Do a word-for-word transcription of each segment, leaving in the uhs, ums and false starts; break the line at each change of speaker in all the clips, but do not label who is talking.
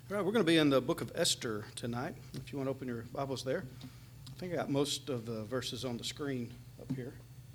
All right, we're going to be in the book of Esther tonight. If you want to open your Bibles there. I think I got most of the verses on the screen up here.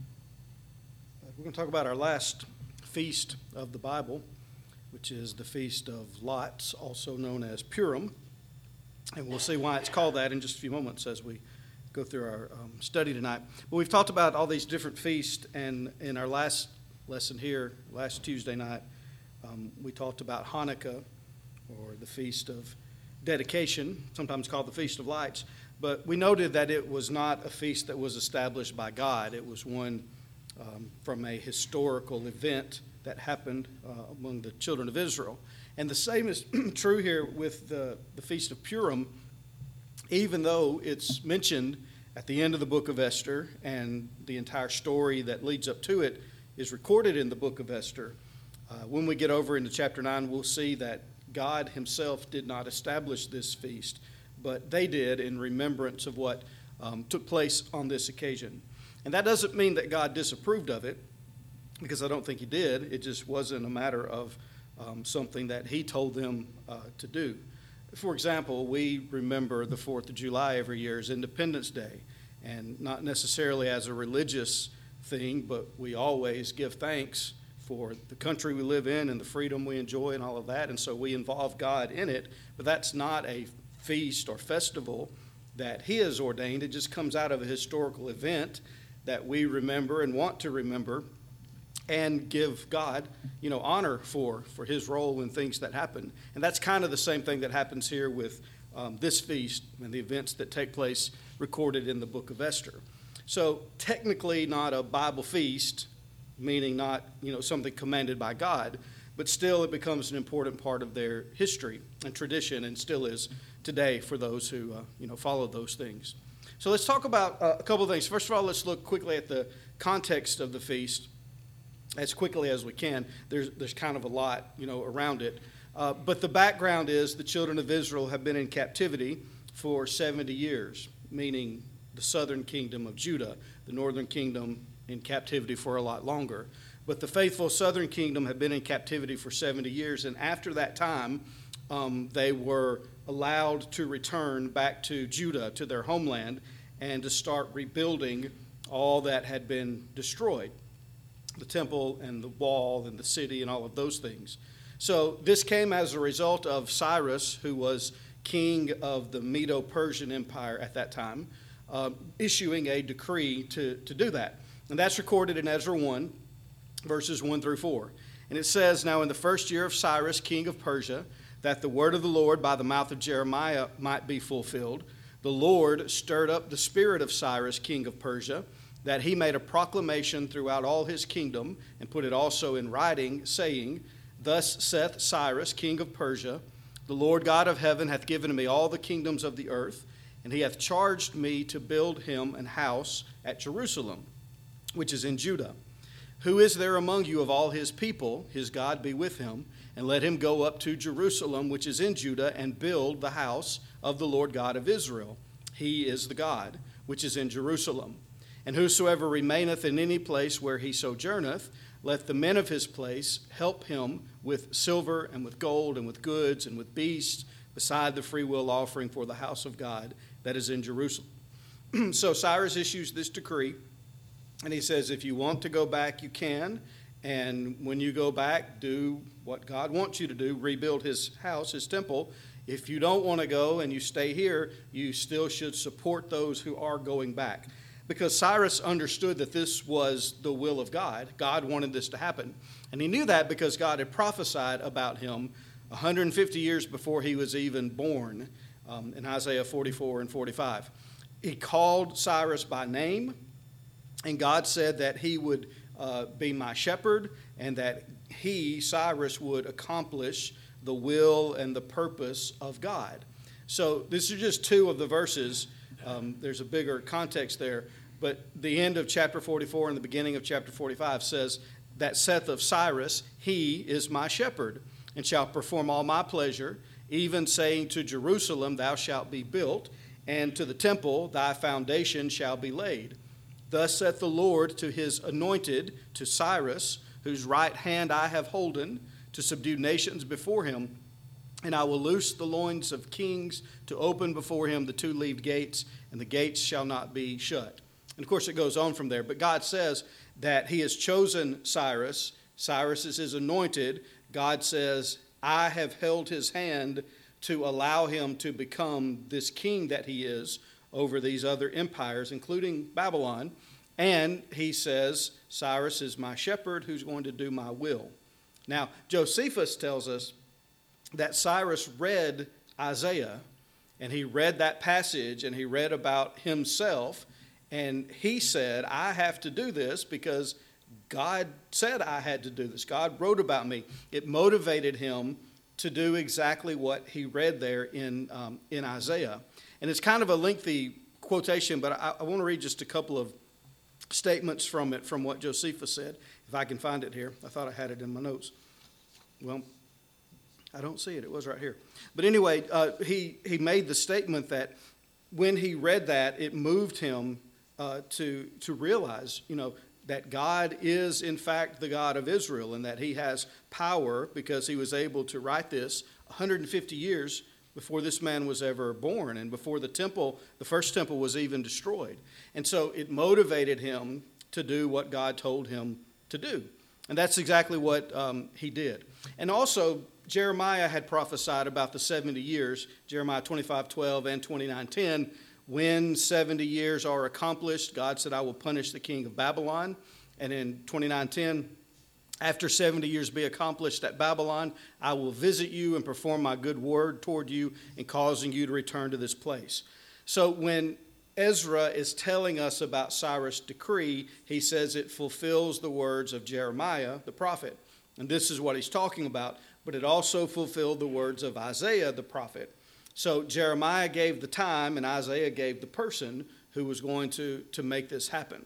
We're going to talk about our last feast of the Bible, which is the Feast of Lots, also known as Purim. And we'll see why it's called that in just a few moments as we go through our um, study tonight. But we've talked about all these different feasts, and in our last lesson here, last Tuesday night, um, we talked about Hanukkah, or the Feast of Dedication, sometimes called the Feast of Lights. But we noted that it was not a feast that was established by God. It was one um, from a historical event that happened uh, among the children of Israel. And the same is true here with the, the Feast of Purim, even though it's mentioned at the end of the book of Esther, and the entire story that leads up to it is recorded in the book of Esther. Uh, when we get over into chapter nine, we'll see that God himself did not establish this feast, but they did in remembrance of what um, took place on this occasion. And that doesn't mean that God disapproved of it, because I don't think he did. It just wasn't a matter of um, something that he told them uh, to do. For example, we remember the fourth of July every year as Independence Day, and not necessarily as a religious thing, but we always give thanks for the country we live in and the freedom we enjoy and all of that, and so we involve God in it. But that's not a feast or festival that he has ordained. It just comes out of a historical event that we remember and want to remember and give God, you know, honor for, for his role in things that happen. And that's kind of the same thing that happens here with um, this feast and the events that take place recorded in the book of Esther. So technically not a Bible feast, meaning not, you know, something commanded by God, but still it becomes an important part of their history and tradition, and still is today for those who, uh, you know, follow those things. So let's talk about uh, a couple of things. First of all, let's look quickly at the context of the feast as quickly as we can. There's, there's kind of a lot, you know, around it. Uh, but the background is the children of Israel have been in captivity for seventy years, meaning the southern kingdom of Judah, the northern kingdom in captivity for a lot longer. But the faithful southern kingdom had been in captivity for seventy years, and after that time, um, they were allowed to return back to Judah, to their homeland, and to start rebuilding all that had been destroyed, the temple and the wall and the city and all of those things. So this came as a result of Cyrus, who was king of the Medo-Persian Empire at that time, uh, issuing a decree to, to do that. And that's recorded in Ezra one, verses one through four. And it says, "Now in the first year of Cyrus, king of Persia, that the word of the Lord by the mouth of Jeremiah might be fulfilled, the Lord stirred up the spirit of Cyrus, king of Persia, that he made a proclamation throughout all his kingdom, and put it also in writing, saying, Thus saith Cyrus, king of Persia, the Lord God of heaven hath given me all the kingdoms of the earth, and he hath charged me to build him an house at Jerusalem, which is in Judah. Who is there among you of all his people? His God be with him, and let him go up to Jerusalem, which is in Judah, and build the house of the Lord God of Israel. He is the God, which is in Jerusalem. And whosoever remaineth in any place where he sojourneth, let the men of his place help him with silver and with gold and with goods and with beasts, beside the freewill offering for the house of God that is in Jerusalem." So Cyrus issues this decree, and he says, if you want to go back, you can. And when you go back, do what God wants you to do, rebuild his house, his temple. If you don't want to go and you stay here, you still should support those who are going back. Because Cyrus understood that this was the will of God. God wanted this to happen. And he knew that because God had prophesied about him one hundred fifty years before he was even born, um, in Isaiah forty-four and forty-five. He called Cyrus by name, and God said that he would uh, be my shepherd, and that he, Cyrus, would accomplish the will and the purpose of God. So these are just two of the verses. Um, there's a bigger context there. But the end of chapter forty-four and the beginning of chapter forty-five says, that saith of Cyrus, he is my shepherd, and shall perform all my pleasure, even saying to Jerusalem, thou shalt be built, and to the temple thy foundation shall be laid. Thus saith the Lord to his anointed, to Cyrus, whose right hand I have holden, to subdue nations before him, And I will loose the loins of kings to open before him the two-leaved gates, and the gates shall not be shut. And of course it goes on from there. But God says that he has chosen Cyrus. Cyrus is his anointed. God says, I have held his hand to allow him to become this king that he is over these other empires, including Babylon. And he says, Cyrus is my shepherd who's going to do my will. Now, Josephus tells us that Cyrus read Isaiah, and he read that passage, and he read about himself, and he said, I have to do this because God said I had to do this. God wrote about me. It motivated him to do exactly what he read there in, um, in Isaiah. And it's kind of a lengthy quotation, but I, I want to read just a couple of statements from it, from what Josephus said, if I can find it here. I thought I had it in my notes. Well, I don't see it. It was right here. But anyway, uh, he, he made the statement that when he read that, it moved him uh, to, to realize, you know, that God is, in fact, the God of Israel, and that he has power because he was able to write this one hundred fifty years before this man was ever born and before the temple, the first temple, was even destroyed. And so it motivated him to do what God told him to do. And that's exactly what um, he did. And also, Jeremiah had prophesied about the seventy years, Jeremiah twenty-five twelve and twenty-nine ten. When seventy years are accomplished, God said, I will punish the king of Babylon. And in twenty-nine ten, after seventy years be accomplished at Babylon, I will visit you and perform my good word toward you in causing you to return to this place. So when Ezra is telling us about Cyrus' decree, he says it fulfills the words of Jeremiah, the prophet. And this is what he's talking about. But it also fulfilled the words of Isaiah, the prophet. So Jeremiah gave the time, and Isaiah gave the person who was going to, to make this happen.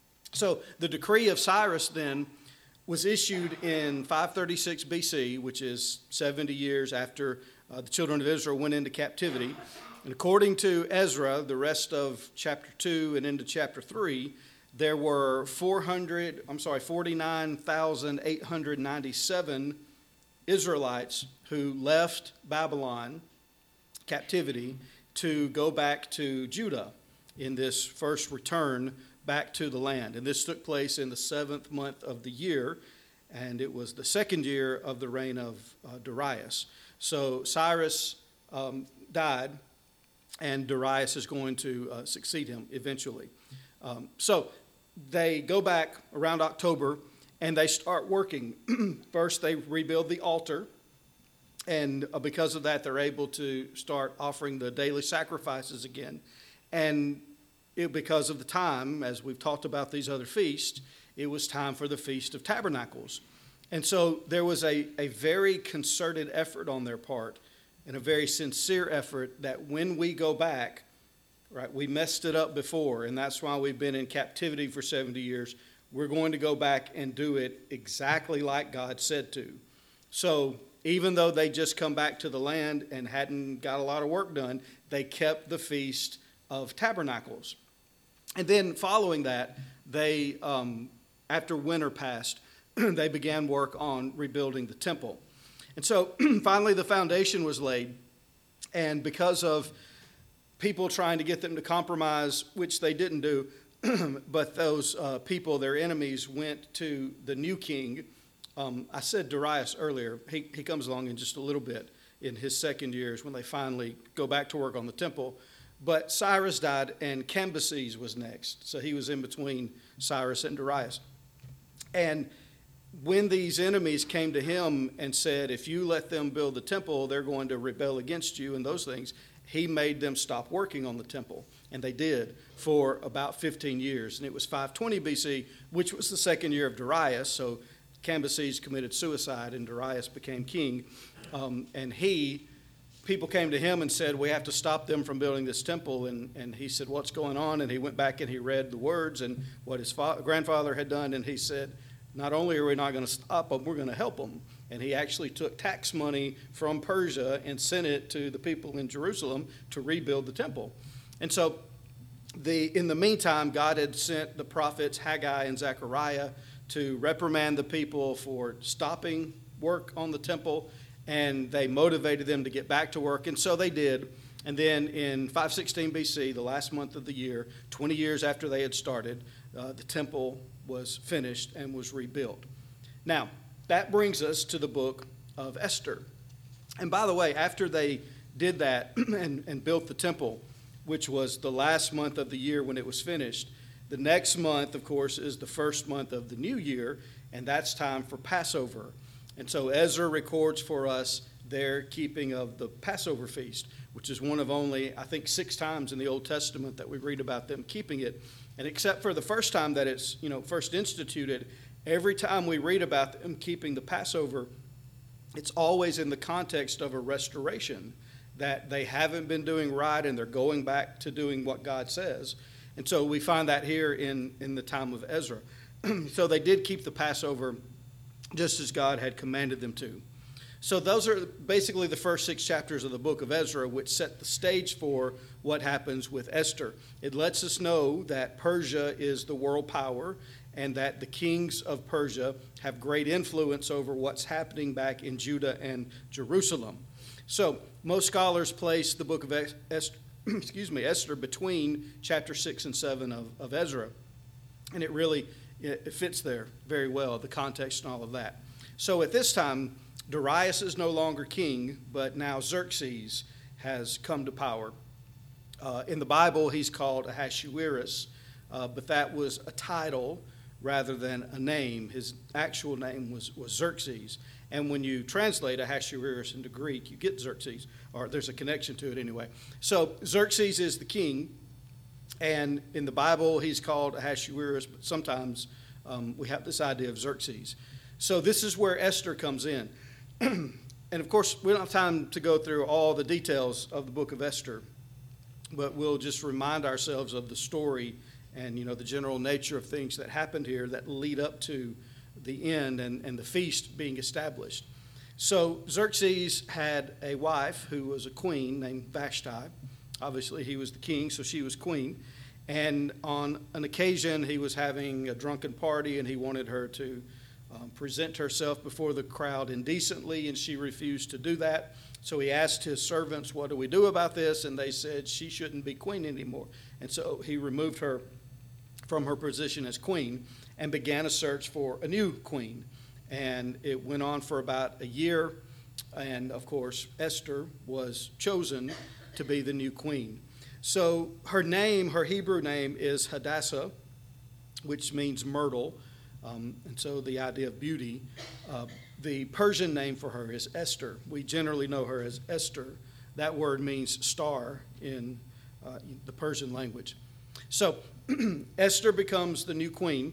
So the decree of Cyrus then was issued in five thirty-six B C, which is seventy years after uh, the children of Israel went into captivity. And according to Ezra, the rest of chapter two and into chapter three, there were four hundred, I'm sorry, forty-nine thousand eight hundred ninety-seven Israelites who left Babylon captivity to go back to Judah in this first return back to the land. And this took place in the seventh month of the year, and it was the second year of the reign of uh, Darius. So Cyrus um, died, and Darius is going to uh, succeed him eventually. Um, so they go back around October, and they start working. First, they rebuild the altar, and because of that, they're able to start offering the daily sacrifices again. And it, because of the time, as we've talked about these other feasts, it was time for the Feast of Tabernacles. And so there was a, a very concerted effort on their part, and a very sincere effort that when we go back, right, we messed it up before, and that's why we've been in captivity for seventy years. We're going to go back and do it exactly like God said to. So even though they just come back to the land and hadn't got a lot of work done, they kept the Feast of Tabernacles. And then following that, they, um, after winter passed, they began work on rebuilding the temple. And so finally the foundation was laid, and because of people trying to get them to compromise, which they didn't do, but those uh, people, their enemies, went to the new king. Um, I said Darius earlier. He, he comes along in just a little bit in his second years when they finally go back to work on the temple. But Cyrus died, and Cambyses was next. So he was in between Cyrus and Darius. And when these enemies came to him and said, if you let them build the temple, they're going to rebel against you and those things, he made them stop working on the temple. And they did for about fifteen years. And it was five twenty B C, which was the second year of Darius. So Cambyses committed suicide and Darius became king. Um, and he, people came to him and said, we have to stop them from building this temple. And, and he said, what's going on? And he went back and he read the words and what his fa- grandfather had done. And he said, not only are we not going to stop them, we're going to help them. And he actually took tax money from Persia and sent it to the people in Jerusalem to rebuild the temple. And so the in the meantime, God had sent the prophets Haggai and Zechariah to reprimand the people for stopping work on the temple and they motivated them to get back to work, and so they did. And then in five sixteen B C, the last month of the year, twenty years after they had started, uh, the temple was finished and was rebuilt. Now, that brings us to the book of Esther. And by the way, after they did that and, and built the temple, which was the last month of the year when it was finished, the next month, of course, is the first month of the new year, and that's time for Passover. And so Ezra records for us their keeping of the Passover feast, which is one of only, I think, six times in the Old Testament that we read about them keeping it. And except for the first time that it's, you know, first instituted, every time we read about them keeping the Passover, it's always in the context of a restoration, that they haven't been doing right and they're going back to doing what God says. And so we find that here in, in the time of Ezra. So they did keep the Passover just as God had commanded them to. So those are basically the first six chapters of the book of Ezra, which set the stage for what happens with Esther. It lets us know that Persia is the world power and that the kings of Persia have great influence over what's happening back in Judah and Jerusalem. So most scholars place the book of Esther, excuse me, Esther between chapter six and seven of, of Ezra. And it really it fits there very well, the context and all of that. So at this time, Darius is no longer king, but now Xerxes has come to power. Uh, in the Bible, he's called Ahasuerus, uh, but that was a title rather than a name. His actual name was, was Xerxes. And when you translate Ahasuerus into Greek, you get Xerxes, or there's a connection to it anyway. So Xerxes is the king, and in the Bible, he's called Ahasuerus, but sometimes um, we have this idea of Xerxes. So this is where Esther comes in. And of course, we don't have time to go through all the details of the book of Esther, but we'll just remind ourselves of the story and, you know, the general nature of things that happened here that lead up to the end and, and the feast being established. So Xerxes had a wife who was a queen named Vashti. Obviously, he was the king, so she was queen. And on an occasion, he was having a drunken party, and he wanted her to Um, present herself before the crowd indecently, and she refused to do that. So he asked his servants, what do we do about this? And they said she shouldn't be queen anymore. And so he removed her from her position as queen and began a search for a new queen. And it went on for about a year. And of course, Esther was chosen to be the new queen. So her name, her Hebrew name is Hadassah, which means myrtle. Um, and so the idea of beauty. Uh, the Persian name for her is Esther. We generally know her as Esther. That word means star in uh, the Persian language. So Esther becomes the new queen,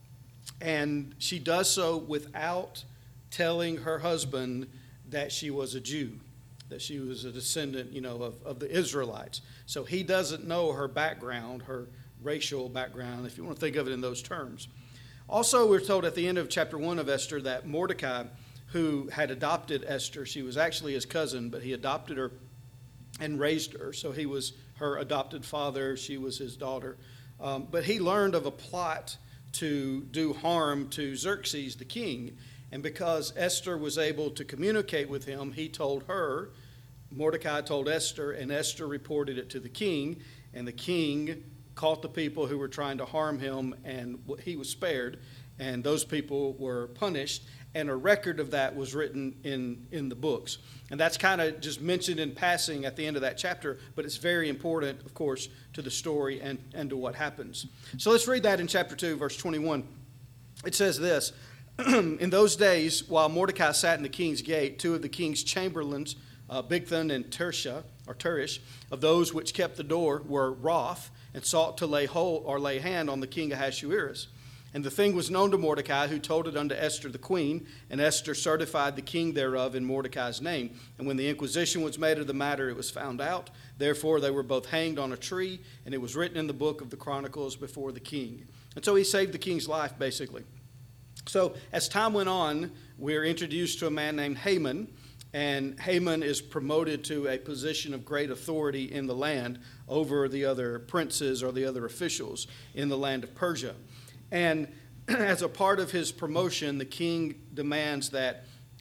and she does so without telling her husband that she was a Jew, that she was a descendant, you know, of, of the Israelites. So he doesn't know her background, her racial background, if you want to think of it in those terms. Also, we're told at the end of chapter one of Esther that Mordecai, who had adopted Esther, she was actually his cousin, but he adopted her and raised her. So he was her adopted father, she was his daughter. Um, but he learned of a plot to do harm to Xerxes, the king. And because Esther was able to communicate with him, he told her, Mordecai told Esther, and Esther reported it to the king, and the king caught the people who were trying to harm him, and he was spared, and those people were punished, and a record of that was written in, in the books. And that's kind of just mentioned in passing at the end of that chapter, but it's very important, of course, to the story and, and to what happens. So let's read that in chapter two, verse twenty-one. It says this, in those days, while Mordecai sat in the king's gate, two of the king's chamberlains, uh, Bigthan and Tersha, or Teresh, of those which kept the door, were wroth, and sought to lay hold or lay hand on the king Ahasuerus. And the thing was known to Mordecai, who told it unto Esther the queen, and Esther certified the king thereof in Mordecai's name. And when the inquisition was made of the matter, it was found out. Therefore they were both hanged on a tree, and it was written in the book of the Chronicles before the king. And so he saved the king's life, basically. So as time went on, we're introduced to a man named Haman, and Haman is promoted to a position of great authority in the land over the other princes or the other officials in the land of Persia. And as a part of his promotion, the king demands that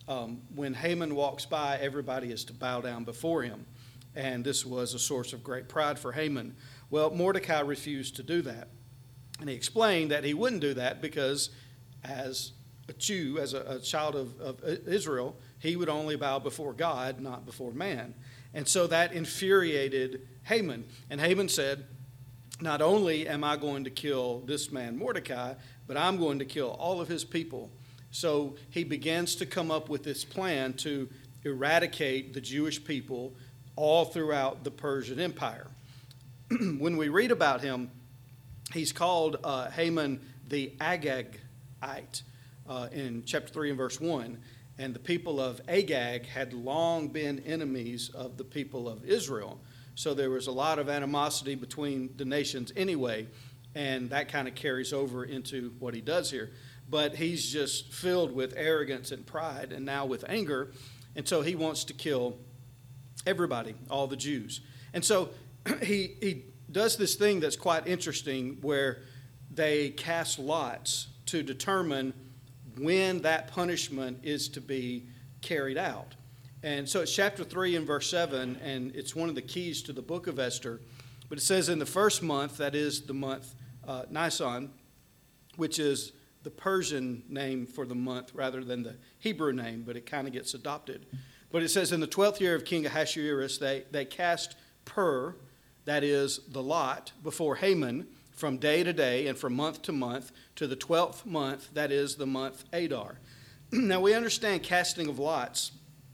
um, when Haman walks by, everybody is to bow down before him. And this was a source of great pride for Haman. Well, Mordecai refused to do that. And he explained that he wouldn't do that because as a Jew, as a, a child of, of Israel, he would only bow before God, not before man. And so that infuriated Haman. And Haman said, not only am I going to kill this man Mordecai, but I'm going to kill all of his people. So he begins to come up with this plan to eradicate the Jewish people all throughout the Persian Empire. When we read about him, he's called uh, Haman the Agagite uh, in chapter three and verse one. And the people of Agag had long been enemies of the people of Israel. So there was a lot of animosity between the nations anyway, and that kind of carries over into what he does here. But he's just filled with arrogance and pride and now with anger, and so he wants to kill everybody, all the Jews. And so he he does this thing that's quite interesting where they cast lots to determine when that punishment is to be carried out. And so it's chapter three and verse seven, and it's one of the keys to the book of Esther. But it says in the first month, that is the month uh, Nisan, which is the Persian name for the month rather than the Hebrew name, but it kind of gets adopted. But it says in the twelfth year of King Ahasuerus, they, they cast pur, that is the lot, before Haman from day to day and from month to month to the twelfth month, that is the month Adar. Now we understand casting of lots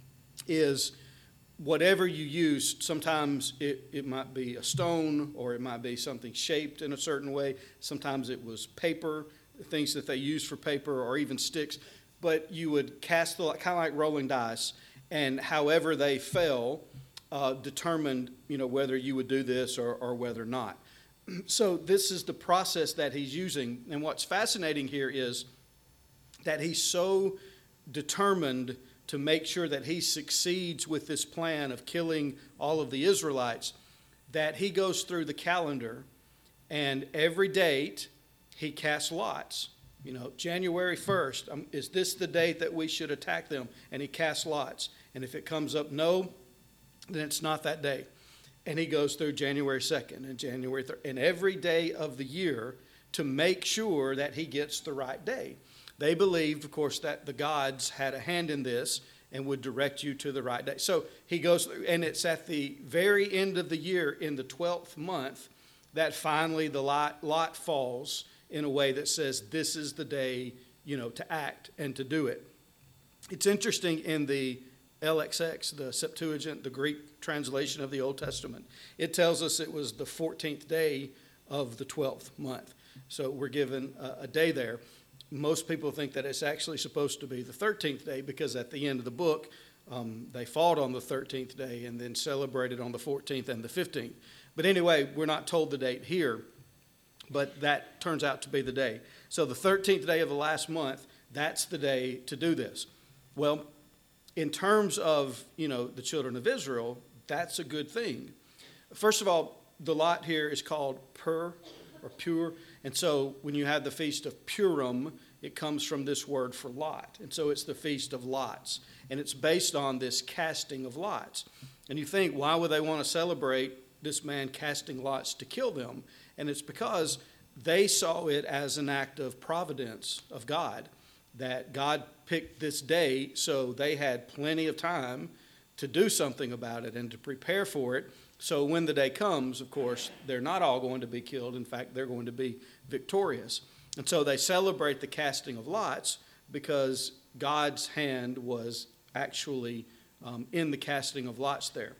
is whatever you use. Sometimes it, it might be a stone or it might be something shaped in a certain way. Sometimes it was paper, things that they used for paper, or even sticks. But you would cast the lot, kind of like rolling dice, and however they fell uh, determined, you know, whether you would do this or, or whether not. So this is the process that he's using. And what's fascinating here is that he's so determined to make sure that he succeeds with this plan of killing all of the Israelites, that he goes through the calendar, and every date he casts lots. You know, January first, um, is this the date that we should attack them? And he casts lots. And if it comes up no, then it's not that day. And he goes through January second and January third, and every day of the year to make sure that he gets the right day. They believed, of course, that the gods had a hand in this and would direct you to the right day. So he goes through, and it's at the very end of the year, in the twelfth month, that finally the lot, lot falls in a way that says this is the day, you know, to act and to do it. It's interesting in the L X X, the Septuagint, the Greek translation of the Old Testament, it tells us it was the fourteenth day of the twelfth month. So we're given a, a day there. Most people think that it's actually supposed to be the thirteenth day because at the end of the book, um, they fought on the thirteenth day and then celebrated on the fourteenth and the fifteenth. But anyway, we're not told the date here, but that turns out to be the day. So the thirteenth day of the last month, that's the day to do this. Well, in terms of, you know, the children of Israel, that's a good thing. First of all, the lot here is called pur, or pure. And so when you have the Feast of Purim, it comes from this word for lot. And so it's the Feast of Lots. And it's based on this casting of lots. And you think, why would they want to celebrate this man casting lots to kill them? And it's because they saw it as an act of providence of God, that God picked this day so they had plenty of time to do something about it and to prepare for it. So when the day comes, of course, they're not all going to be killed. In fact, they're going to be victorious. And so they celebrate the casting of lots because God's hand was actually um, in the casting of lots there.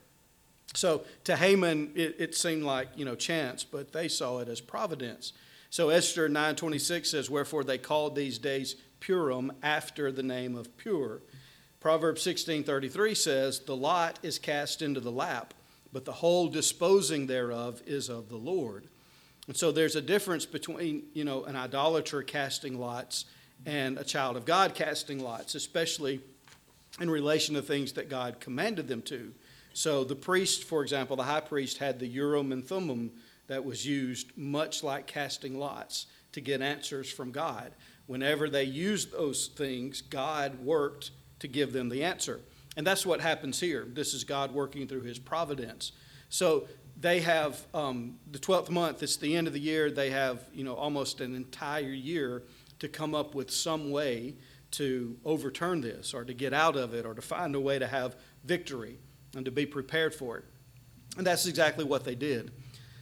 So to Haman, it, it seemed like, you know, chance, but they saw it as providence. So Esther nine twenty-six says, wherefore they called these days Purim, after the name of Pur. Proverbs sixteen thirty-three says, the lot is cast into the lap, but the whole disposing thereof is of the Lord. And so there's a difference between, you know, an idolater casting lots and a child of God casting lots, especially in relation to things that God commanded them to. So the priest, for example, the high priest had the Urim and Thummim that was used much like casting lots to get answers from God. Whenever they used those things, God worked to give them the answer. And that's what happens here. This is God working through his providence. So they have um, the twelfth month, it's the end of the year. They have, you know, almost an entire year to come up with some way to overturn this or to get out of it or to find a way to have victory and to be prepared for it. And that's exactly what they did.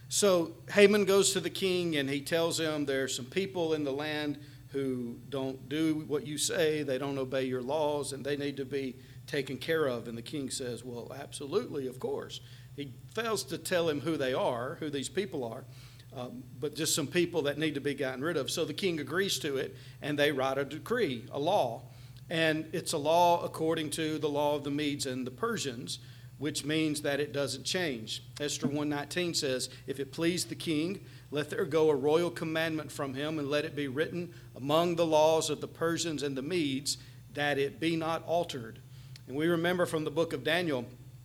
So Haman goes to the king and he tells him there's some people in the land who don't do what you say, they don't obey your laws, and they need to be taken care of. And the king says, well, absolutely, of course. He fails to tell him who they are, who these people are, um, but just some people that need to be gotten rid of. So the king agrees to it, and they write a decree, a law. And it's a law according to the law of the Medes and the Persians, which means that it doesn't change. Esther one nineteen says, if it please the king, let there go a royal commandment from him, and let it be written among the laws of the Persians and the Medes, that it be not altered. And we remember from the book of Daniel,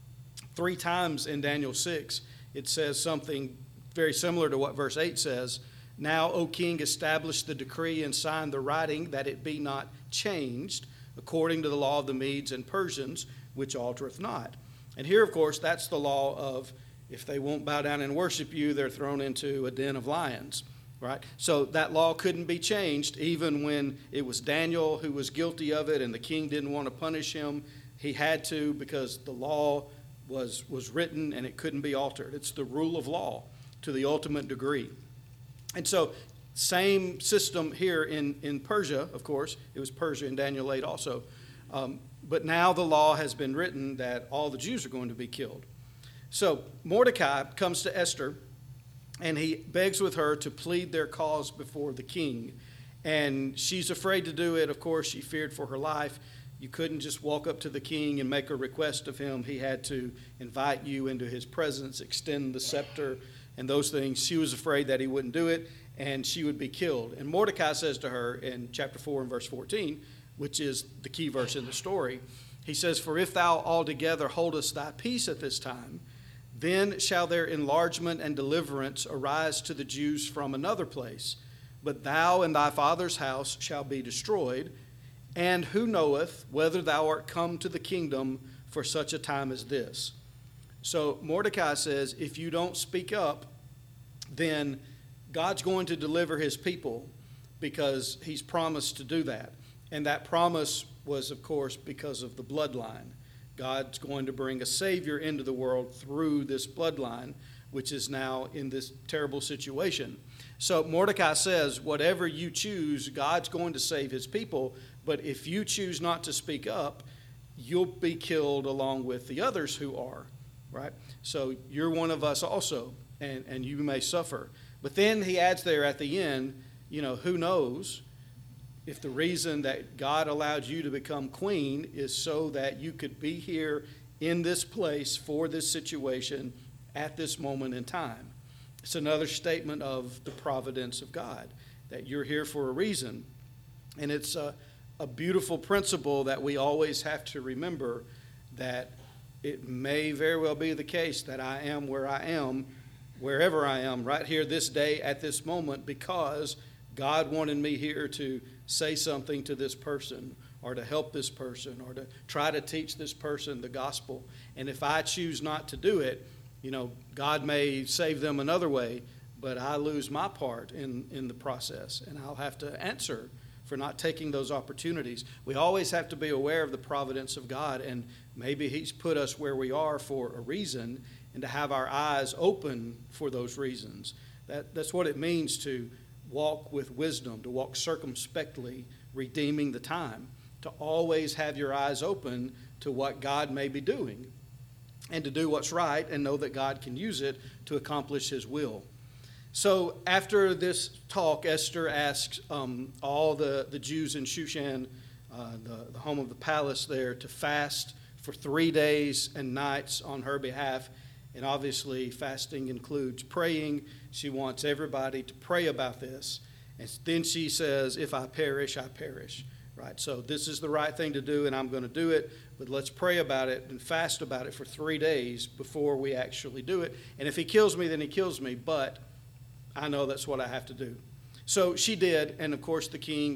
three times in Daniel six, it says something very similar to what verse eight says. Now, O king, establish the decree and sign the writing, that it be not changed, according to the law of the Medes and Persians, which altereth not. And here, of course, that's the law of if they won't bow down and worship you, they're thrown into a den of lions, right? So that law couldn't be changed even when it was Daniel who was guilty of it and the king didn't want to punish him. He had to because the law was, was written and it couldn't be altered. It's the rule of law to the ultimate degree. And so same system here in, in Persia, of course. It was Persia in Daniel eight also. Um, But now the law has been written that all the Jews are going to be killed. So Mordecai comes to Esther, and he begs with her to plead their cause before the king. And she's afraid to do it. Of course, she feared for her life. You couldn't just walk up to the king and make a request of him. He had to invite you into his presence, extend the scepter, and those things. She was afraid that he wouldn't do it, and she would be killed. And Mordecai says to her in chapter four and verse fourteen, which is the key verse in the story. He says, for if thou altogether holdest thy peace at this time, then shall their enlargement and deliverance arise to the Jews from another place. But thou and thy father's house shall be destroyed. And who knoweth whether thou art come to the kingdom for such a time as this? So Mordecai says, if you don't speak up, then God's going to deliver his people because he's promised to do that. And that promise was, of course, because of the bloodline. God's going to bring a Savior into the world through this bloodline, which is now in this terrible situation. So Mordecai says, whatever you choose, God's going to save his people. But if you choose not to speak up, you'll be killed along with the others who are, right? So you're one of us also, and, and you may suffer. But then he adds there at the end, you know, who knows if the reason that God allowed you to become queen is so that you could be here in this place for this situation at this moment in time. It's another statement of the providence of God, that you're here for a reason. And it's a, a beautiful principle that we always have to remember, that it may very well be the case that I am where I am, wherever I am, right here this day at this moment, because God wanted me here to say something to this person or to help this person or to try to teach this person the gospel. And if I choose not to do it, you know, God may save them another way, but I lose my part in, in the process, and I'll have to answer for not taking those opportunities. We always have to be aware of the providence of God, and maybe he's put us where we are for a reason, and to have our eyes open for those reasons. That, that's what it means to walk with wisdom, to walk circumspectly, redeeming the time, to always have your eyes open to what God may be doing, and to do what's right and know that God can use it to accomplish his will. So after this talk, Esther asks um, all the, the Jews in Shushan, uh, the, the home of the palace there, to fast for three days and nights on her behalf. And obviously fasting includes praying. She wants everybody to pray about this. And then she says, if I perish, I perish. Right? So this is the right thing to do, and I'm going to do it. But let's pray about it and fast about it for three days before we actually do it. And if he kills me, then he kills me. But I know that's what I have to do. So she did, and of course the king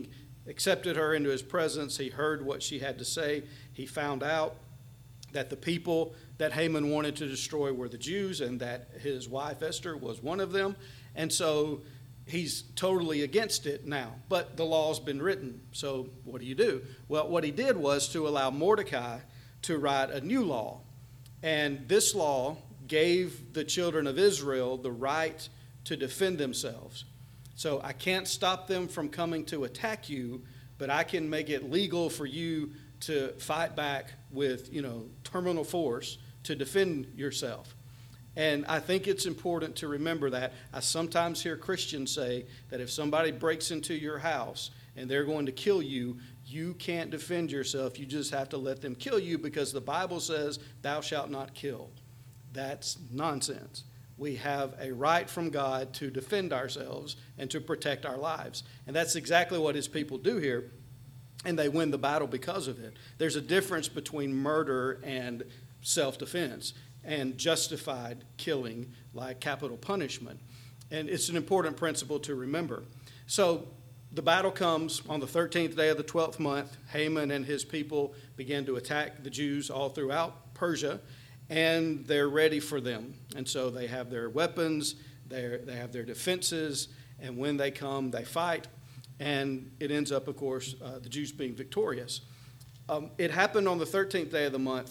accepted her into his presence. He heard what she had to say. He found out that the people that Haman wanted to destroy were the Jews, and that his wife Esther was one of them. And so he's totally against it now. But the law's been written, so what do you do? Well, what he did was to allow Mordecai to write a new law. And this law gave the children of Israel the right to defend themselves. So I can't stop them from coming to attack you, but I can make it legal for you to fight back with, you know, terminal force to defend yourself. And I think it's important to remember that. I sometimes hear Christians say that if somebody breaks into your house and they're going to kill you, you can't defend yourself. You just have to let them kill you because the Bible says, thou shalt not kill. That's nonsense. We have a right from God to defend ourselves and to protect our lives. And that's exactly what his people do here. And they win the battle because of it. There's a difference between murder and self-defense and justified killing like capital punishment. And it's an important principle to remember. So the battle comes on the thirteenth day of the twelfth month. Haman and his people began to attack the Jews all throughout Persia, and they're ready for them. And so they have their weapons, they they have their defenses, and when they come, they fight. And it ends up, of course, uh, the Jews being victorious. Um, it happened on the thirteenth day of the month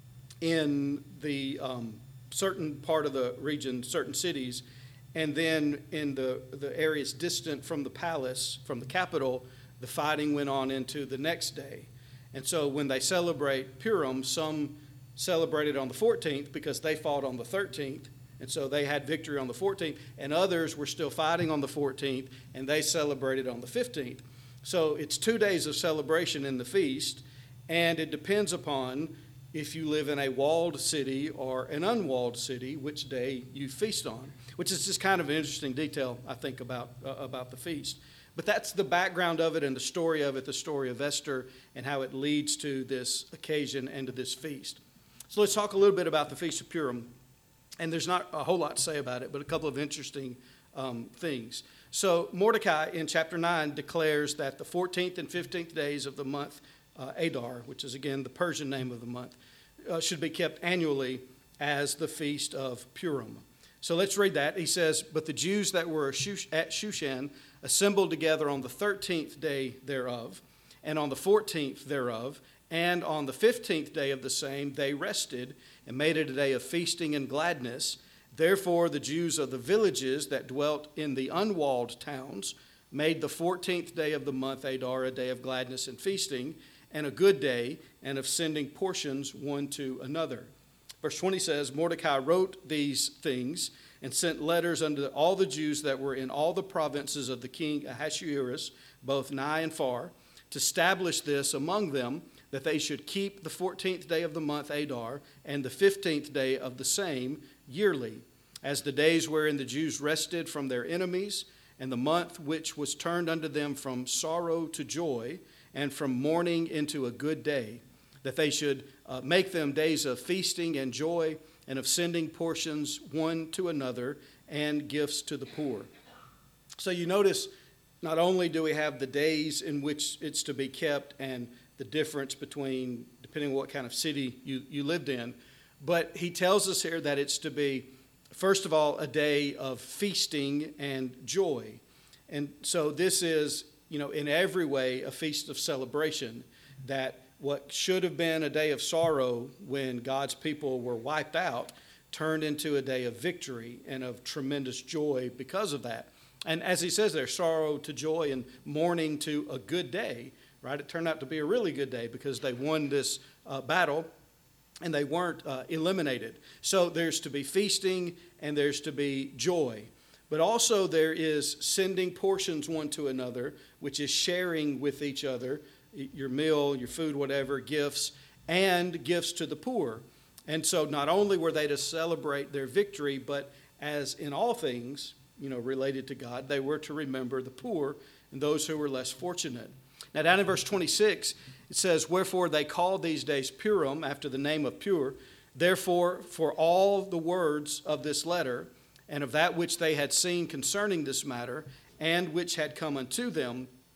in the um, certain part of the region, certain cities, and then in the, the areas distant from the palace, from the capital, the fighting went on into the next day. And so when they celebrate Purim, some celebrated on the fourteenth because they fought on the thirteenth. And so they had victory on the fourteenth, and others were still fighting on the fourteenth, and they celebrated on the fifteenth. So it's two days of celebration in the feast, and it depends upon if you live in a walled city or an unwalled city, which day you feast on, which is just kind of an interesting detail, I think, about, uh, about the feast. But that's the background of it and the story of it, the story of Esther, and how it leads to this occasion and to this feast. So let's talk a little bit about the Feast of Purim. And there's not a whole lot to say about it, but a couple of interesting um, things. So Mordecai in chapter nine declares that the fourteenth and fifteenth days of the month uh, Adar, which is again the Persian name of the month, uh, should be kept annually as the Feast of Purim. So let's read that. He says, but the Jews that were at Shushan assembled together on the thirteenth day thereof, and on the fourteenth thereof, and on the fifteenth day of the same, they rested and made it a day of feasting and gladness. Therefore, the Jews of the villages that dwelt in the unwalled towns made the fourteenth day of the month Adar a day of gladness and feasting, and a good day, and of sending portions one to another. Verse twenty says, Mordecai wrote these things and sent letters unto all the Jews that were in all the provinces of the king Ahasuerus, both nigh and far, to establish this among them, that they should keep the fourteenth day of the month Adar and the fifteenth day of the same yearly, as the days wherein the Jews rested from their enemies, and the month which was turned unto them from sorrow to joy, and from mourning into a good day, that they should uh, make them days of feasting and joy, and of sending portions one to another, and gifts to the poor. So you notice, not only do we have the days in which it's to be kept and the difference between, depending on what kind of city you, you lived in, but he tells us here that it's to be, first of all, a day of feasting and joy. And so this is, you know, in every way a feast of celebration, that what should have been a day of sorrow when God's people were wiped out turned into a day of victory and of tremendous joy because of that. And as he says there, sorrow to joy and mourning to a good day, right? It turned out to be a really good day because they won this uh, battle and they weren't uh, eliminated. So there's to be feasting and there's to be joy. But also there is sending portions one to another, which is sharing with each other, your meal, your food, whatever, gifts, and gifts to the poor. And so not only were they to celebrate their victory, but as in all things, you know, related to God, they were to remember the poor and those who were less fortunate. Now down in verse twenty-six, it says, wherefore they called these days Purim, after the name of pure. Therefore, for all the words of this letter, and of that which they had seen concerning this matter, and which had come unto them,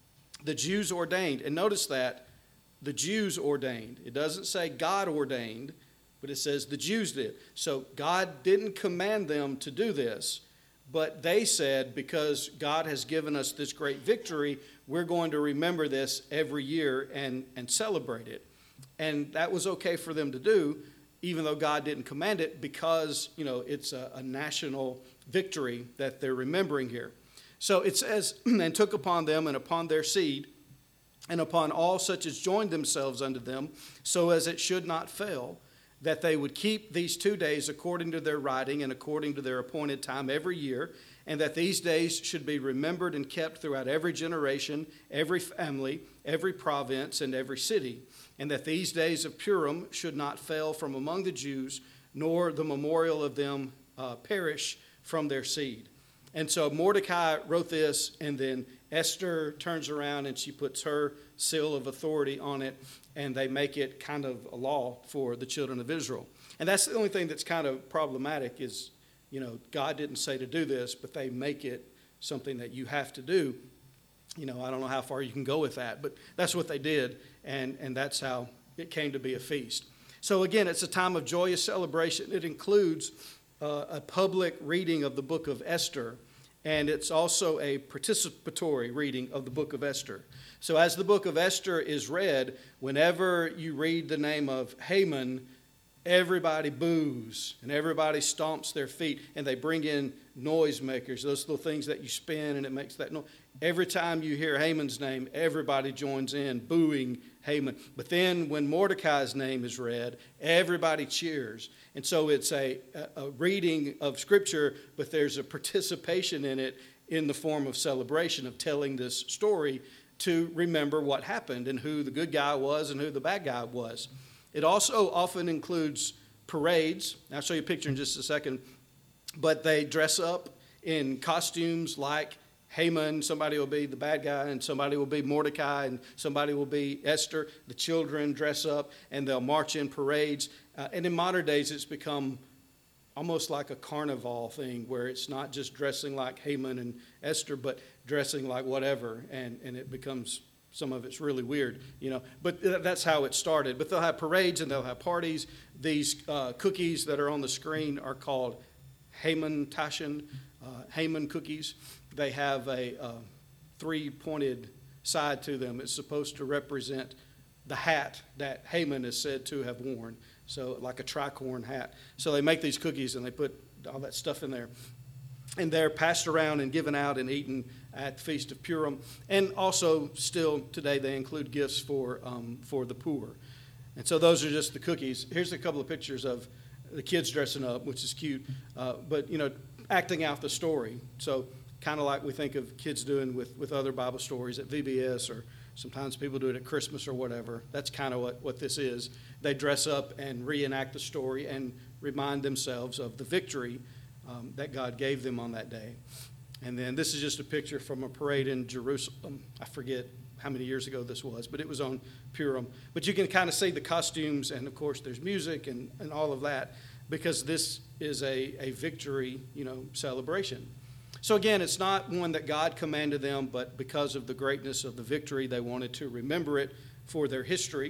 the Jews ordained. And notice that, the Jews ordained. It doesn't say God ordained, but it says the Jews did. So God didn't command them to do this, but they said, because God has given us this great victory, we're going to remember this every year and, and celebrate it. And that was okay for them to do, even though God didn't command it, because, you know, it's a, a national victory that they're remembering here. So it says, and took upon them and upon their seed, and upon all such as joined themselves unto them, so as it should not fail, that they would keep these two days according to their writing and according to their appointed time every year, and that these days should be remembered and kept throughout every generation, every family, every province, and every city, and that these days of Purim should not fail from among the Jews, nor the memorial of them uh, perish from their seed. And so Mordecai wrote this, and then Esther turns around and she puts her seal of authority on it, and they make it kind of a law for the children of Israel. And that's the only thing that's kind of problematic is, you know, God didn't say to do this, but they make it something that you have to do. You know, I don't know how far you can go with that, but that's what they did, and, and that's how it came to be a feast. So again, it's a time of joyous celebration. It includes uh, a public reading of the book of Esther, and it's also a participatory reading of the book of Esther. So as the book of Esther is read, whenever you read the name of Haman, everybody boos and everybody stomps their feet, and they bring in noisemakers, those little things that you spin and it makes that noise. Every time you hear Haman's name, everybody joins in booing Haman. But then when Mordecai's name is read, everybody cheers. And so it's a, a reading of Scripture, but there's a participation in it in the form of celebration, of telling this story to remember what happened and who the good guy was and who the bad guy was. It also often includes parades. I'll show you a picture in just a second. But they dress up in costumes like Haman. Somebody will be the bad guy, and somebody will be Mordecai, and somebody will be Esther. The children dress up, and they'll march in parades. Uh, and in modern days, it's become almost like a carnival thing, where it's not just dressing like Haman and Esther, but dressing like whatever, and, and it becomes, some of it's really weird, you know. But that's how it started. But they'll have parades and they'll have parties. These uh, cookies that are on the screen are called Haman Tashin, uh, Haman cookies. They have a uh, three-pointed side to them. It's supposed to represent the hat that Haman is said to have worn. So like a tricorn hat. So they make these cookies and they put all that stuff in there. And they're passed around and given out and eaten at the Feast of Purim. And also still today they include gifts for um, for the poor. And so those are just the cookies. Here's a couple of pictures of the kids dressing up, which is cute. Uh, but, you know, acting out the story. So kind of like we think of kids doing with, with other Bible stories at V B S, or sometimes people do it at Christmas or whatever. That's kind of what, what this is. They dress up and reenact the story and remind themselves of the victory um, that God gave them on that day. And then this is just a picture from a parade in Jerusalem. I forget how many years ago this was, but it was on Purim. But you can kind of see the costumes, and of course there's music and, and all of that, because this is a, a victory, you know, celebration. So again, it's not one that God commanded them, but because of the greatness of the victory, they wanted to remember it for their history.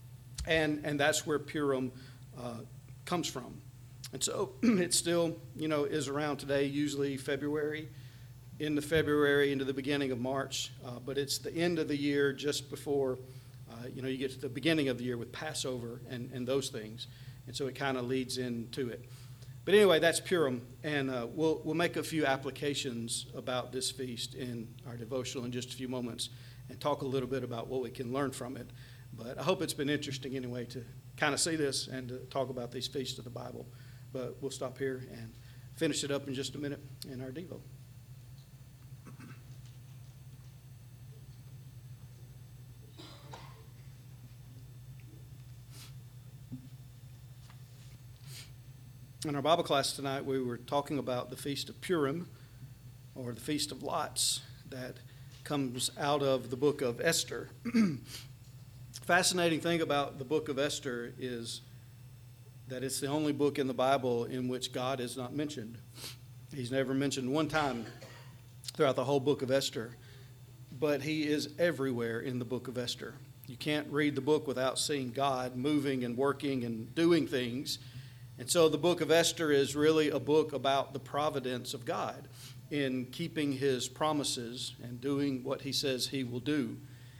And, and that's where Purim uh, comes from. And so it still, you know, is around today, usually February, into February, into the beginning of March. Uh, but it's the end of the year, just before, uh, you know, you get to the beginning of the year with Passover and, and those things. And so it kind of leads into it. But anyway, that's Purim, and uh, we'll we'll make a few applications about this feast in our devotional in just a few moments, and talk a little bit about what we can learn from it. But I hope it's been interesting anyway to kind of see this and to talk about these feasts of the Bible. But we'll stop here and finish it up in just a minute in our Devo. In our Bible class tonight, we were talking about the Feast of Purim, or the Feast of Lots, that comes out of the book of Esther. Fascinating thing about the book of Esther is that it's the only book in the Bible in which God is not mentioned. He's never mentioned one time throughout the whole book of Esther. but he is everywhere in the book of Esther. You can't read the book without seeing God moving and working and doing things. And so the book of Esther is really a book about the providence of God in keeping his promises and doing what he says he will do.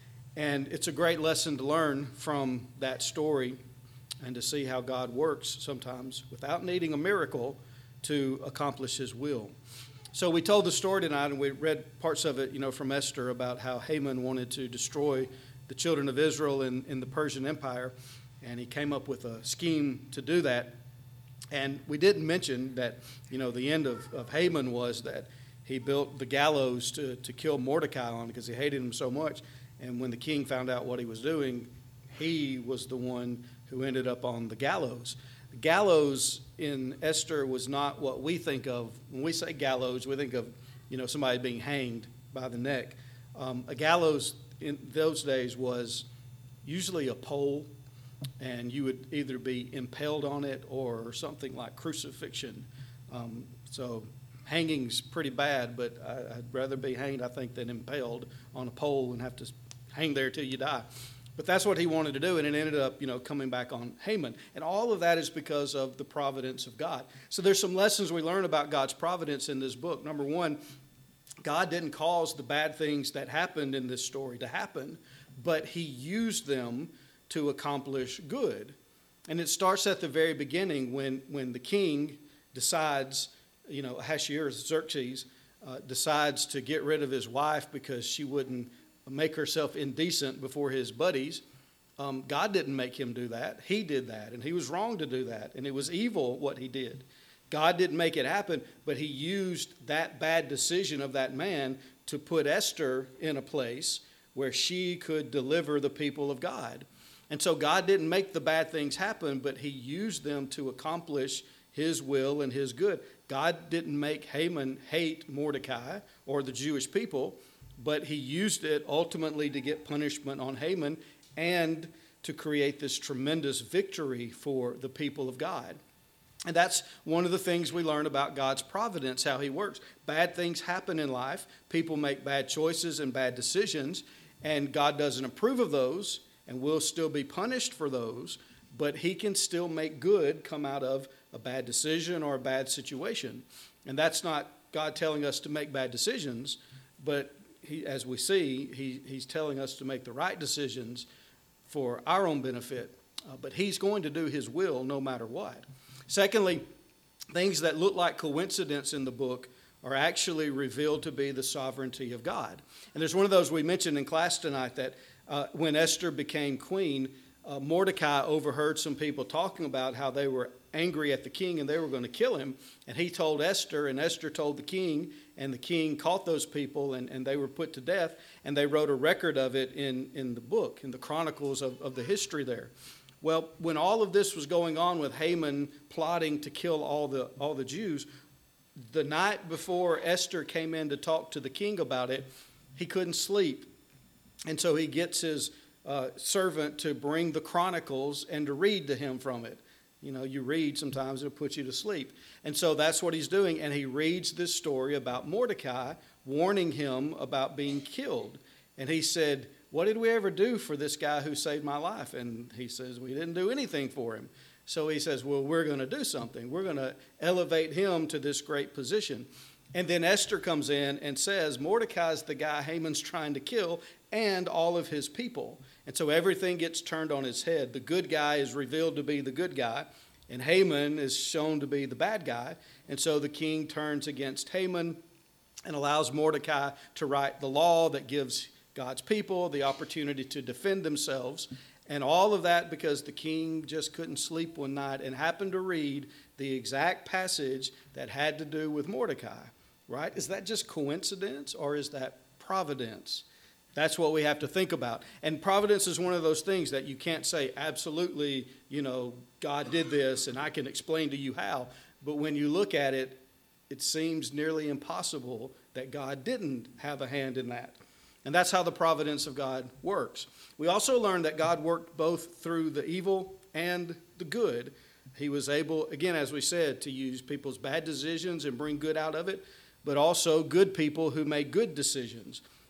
And it's a great lesson to learn from that story and to see how God works sometimes without needing a miracle to accomplish his will. So we told the story tonight, and we read parts of it, you know, from Esther about how Haman wanted to destroy the children of Israel in, in the Persian Empire, and he came up with a scheme to do that. And we didn't mention that, you know, the end of, of Haman was that he built the gallows to, to kill Mordecai on because he hated him so much. And when the king found out what he was doing, he was the one who ended up on the gallows. The gallows in Esther was not what we think of. When we say gallows, we think of, you know, somebody being hanged by the neck. Um, a gallows in those days was usually a pole, and you would either be impaled on it or something like crucifixion. Um, so hanging's pretty bad, but I, I'd rather be hanged, I think, than impaled on a pole and have to hang there till you die. But that's what he wanted to do, and it ended up, you know, coming back on Haman. And all of that is because of the providence of God. So there's some lessons we learn about God's providence in this book. Number one, God didn't cause the bad things that happened in this story to happen, but he used them to accomplish good. And it starts at the very beginning when, when the king decides, you know, Ahasuerus, Xerxes, uh, decides to get rid of his wife because she wouldn't make herself indecent before his buddies. Um, God didn't make him do that. He did that, and he was wrong to do that, and it was evil what he did. God didn't make it happen, but he used that bad decision of that man to put Esther in a place where she could deliver the people of God. And so God didn't make the bad things happen, but he used them to accomplish his will and his good. God didn't make Haman hate Mordecai or the Jewish people, but he used it ultimately to get punishment on Haman and to create this tremendous victory for the people of God. And that's one of the things we learn about God's providence, how he works. Bad things happen in life. People make bad choices and bad decisions, and God doesn't approve of those and will still be punished for those, but he can still make good come out of a bad decision or a bad situation. And that's not God telling us to make bad decisions, but he, as we see, he, he's telling us to make the right decisions for our own benefit, uh, but he's going to do his will no matter what. Secondly, things that look like coincidence in the book are actually revealed to be the sovereignty of God. And there's one of those we mentioned in class tonight that uh, when Esther became queen, uh, Mordecai overheard some people talking about how they were angry at the king and they were going to kill him. And he told Esther, and Esther told the king, and the king caught those people, and, and they were put to death. And they wrote a record of it in, in the book, in the chronicles of, of the history there. Well, when all of this was going on with Haman plotting to kill all the all the Jews, the night before Esther came in to talk to the king about it, he couldn't sleep. And so he gets his uh, servant to bring the chronicles and to read to him from it. You know, you read sometimes, it'll put you to sleep. And so that's what he's doing. And he reads this story about Mordecai warning him about being killed. And he said, "What did we ever do for this guy who saved my life?" And he says, "We didn't do anything for him." So he says, "Well, we're going to do something. We're going to elevate him to this great position." And then Esther comes in and says, Mordecai's the guy Haman's trying to kill and all of his people. And so everything gets turned on its head. The good guy is revealed to be the good guy, and Haman is shown to be the bad guy. And so the king turns against Haman and allows Mordecai to write the law that gives God's people the opportunity to defend themselves. And all of that because the king just couldn't sleep one night and happened to read the exact passage that had to do with Mordecai, right? Is that just coincidence or is that providence? That's what we have to think about. And providence is one of those things that you can't say absolutely, you know, God did this and I can explain to you how. But when you look at it, it seems nearly impossible that God didn't have a hand in that. And that's how the providence of God works. We also learned that God worked both through the evil and the good. He was able, again, as we said, to use people's bad decisions and bring good out of it, but also good people who made good decisions.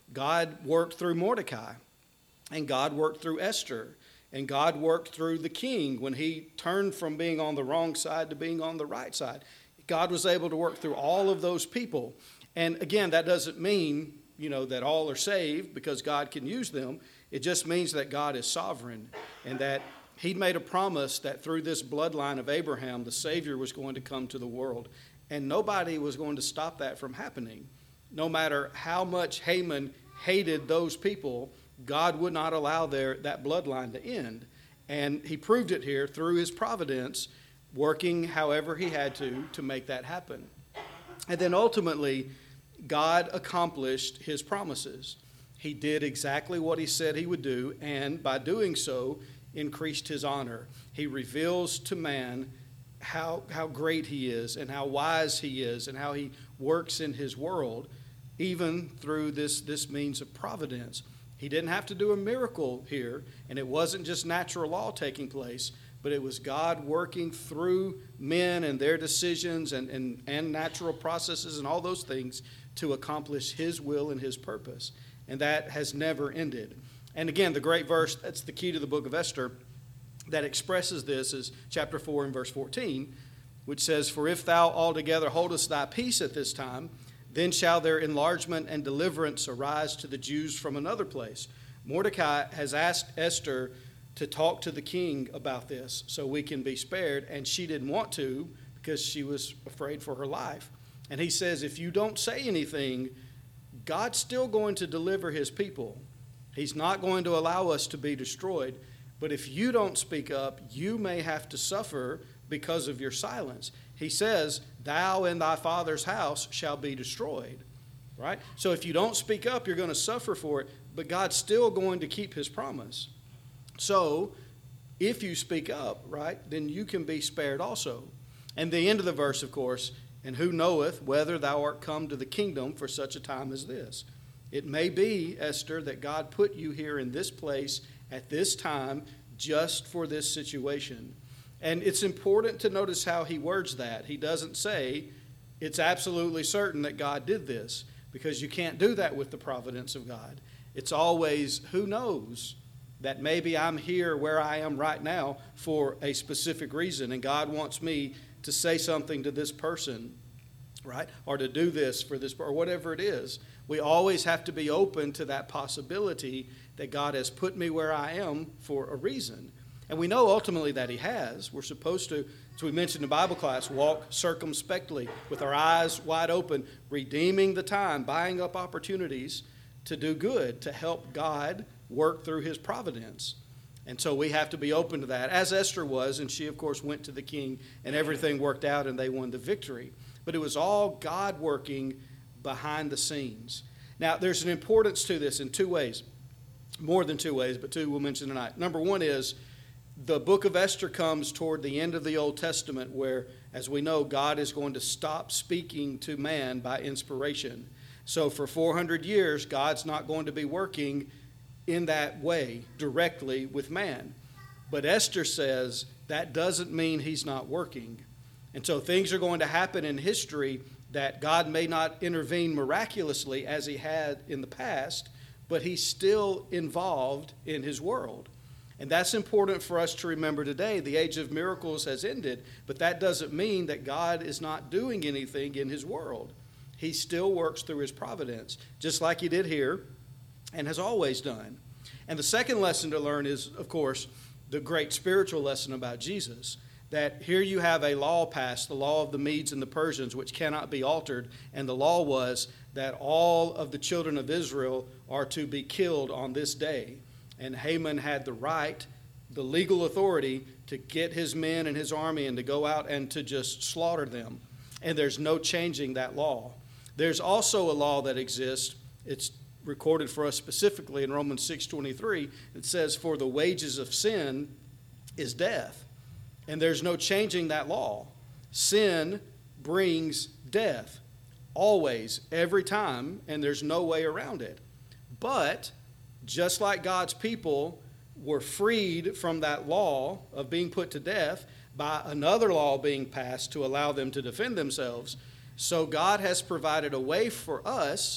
God worked through Mordecai, and God worked through Esther, and God worked through the king when he turned from being on the wrong side to being on the right side. God was able to work through all of those people. And again, that doesn't mean, you know, that all are saved because God can use them. It just means that God is sovereign and that he made a promise that through this bloodline of Abraham, the Savior was going to come to the world. And nobody was going to stop that from happening. No matter how much Haman hated those people, God would not allow their, that bloodline to end. And he proved it here through his providence, working however he had to to make that happen. And then ultimately, God accomplished his promises. He did exactly what he said he would do, and by doing so, increased his honor. He reveals to man how, how great he is and how wise he is and how he works in his world, even through this, this means of providence. He didn't have to do a miracle here, and it wasn't just natural law taking place, but it was God working through men and their decisions and, and, and natural processes and all those things to accomplish his will and his purpose. And that has never ended. And again, the great verse, that's the key to the book of Esther, that expresses this is chapter four and verse fourteen, which says, "For if thou altogether holdest thy peace at this time, then shall their enlargement and deliverance arise to the Jews from another place." Mordecai has asked Esther to talk to the king about this so we can be spared, and she didn't want to because she was afraid for her life. And he says, if you don't say anything, God's still going to deliver his people. He's not going to allow us to be destroyed. But if you don't speak up, you may have to suffer because of your silence. He says, thou and thy father's house shall be destroyed. Right? So if you don't speak up, you're going to suffer for it. But God's still going to keep his promise. So if you speak up, right, then you can be spared also. And the end of the verse, of course, and who knoweth whether thou art come to the kingdom for such a time as this? It may be, Esther, that God put you here in this place at this time just for this situation. And it's important to notice how he words that. He doesn't say it's absolutely certain that God did this, because you can't do that with the providence of God. It's always, who knows, that maybe I'm here where I am right now for a specific reason, and God wants me to say something to this person, right? Or to do this for this, or whatever it is. We always have to be open to that possibility that God has put me where I am for a reason. And we know ultimately that he has. We're supposed to, as we mentioned in Bible class, walk circumspectly with our eyes wide open, redeeming the time, buying up opportunities to do good, to help God work through his providence. And so we have to be open to that, as Esther was, and she, of course, went to the king, and everything worked out, and they won the victory. But it was all God working behind the scenes. Now, there's an importance to this in two ways, more than two ways, but two we'll mention tonight. Number one is the book of Esther comes toward the end of the Old Testament where, as we know, God is going to stop speaking to man by inspiration. So for four hundred years, God's not going to be working in that way directly with man. But Esther says that doesn't mean he's not working. And so things are going to happen in history that God may not intervene miraculously as he had in the past, but he's still involved in his world. And that's important for us to remember today. The age of miracles has ended, but that doesn't mean that God is not doing anything in his world. He still works through his providence, just like he did here and has always done. And the second lesson to learn is, of course, the great spiritual lesson about Jesus, that here you have a law passed, the law of the Medes and the Persians, which cannot be altered, and the law was that all of the children of Israel are to be killed on this day. And Haman had the right, the legal authority, to get his men and his army and to go out and to just slaughter them. And there's no changing that law. There's also a law that exists. It's recorded for us specifically in Romans six twenty-three. It says, for the wages of sin is death. And there's no changing that law. Sin brings death. Always, every time, and there's no way around it. But just like God's people were freed from that law of being put to death by another law being passed to allow them to defend themselves, so God has provided a way for us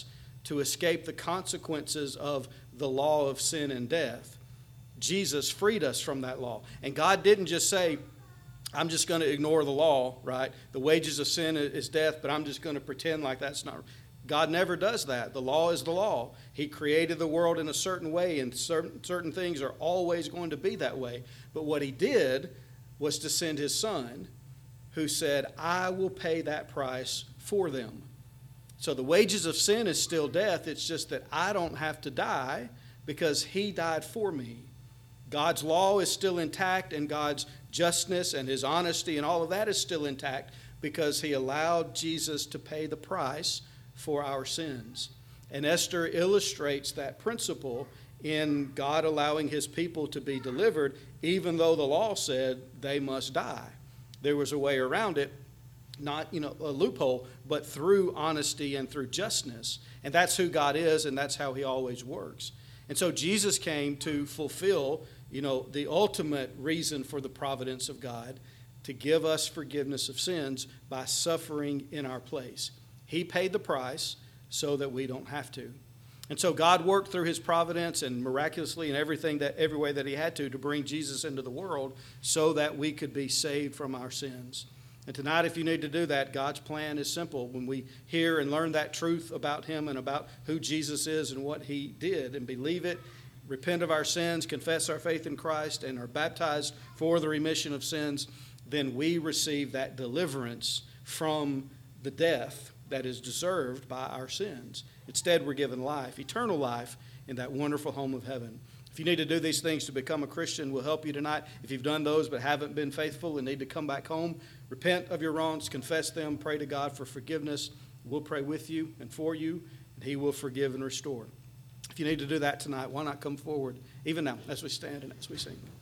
to escape the consequences of the law of sin and death, Jesus freed us from that law. And God didn't just say, I'm just going to ignore the law, right? The wages of sin is death, but I'm just going to pretend like that's not. God never does that. The law is the law. He created the world in a certain way, and certain, certain things are always going to be that way. But what he did was to send his son, who said, I will pay that price for them. So the wages of sin is still death. It's just that I don't have to die because he died for me. God's law is still intact, and God's justness and his honesty and all of that is still intact because he allowed Jesus to pay the price for our sins. And Esther illustrates that principle in God allowing his people to be delivered, even though the law said they must die. There was a way around it, not, you know, a loophole, but through honesty and through justness. And that's who God is, and that's how he always works. And so Jesus came to fulfill, you know, the ultimate reason for the providence of God, to give us forgiveness of sins by suffering in our place. He paid the price so that we don't have to. And so God worked through his providence and miraculously in everything that every way that he had to to bring Jesus into the world so that we could be saved from our sins. And tonight, if you need to do that, God's plan is simple. When we hear and learn that truth about him and about who Jesus is and what he did and believe it, repent of our sins, confess our faith in Christ, and are baptized for the remission of sins, then we receive that deliverance from the death that is deserved by our sins. Instead, we're given life, eternal life, in that wonderful home of heaven. If you need to do these things to become a Christian, we'll help you tonight. If you've done those but haven't been faithful and need to come back home, repent of your wrongs, confess them, pray to God for forgiveness. We'll pray with you and for you, and he will forgive and restore. If you need to do that tonight, why not come forward, even now, as we stand and as we sing.